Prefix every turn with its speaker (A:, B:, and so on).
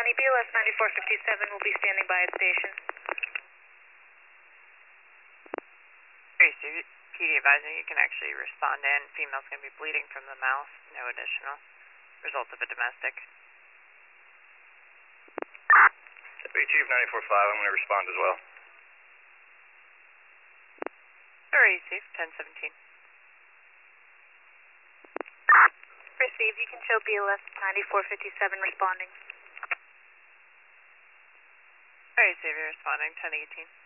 A: County, BLS 9457 will be standing by at station.
B: PD advising you can actually respond in. Female's going to be bleeding from the mouth. No additional results of a domestic.
C: Deputy Chief 94-5, I'm going to respond as well.
B: Alright, safe, 1017.
A: Received, you can show BLS 9457 responding.
B: Alright, safe, you're responding, 1018.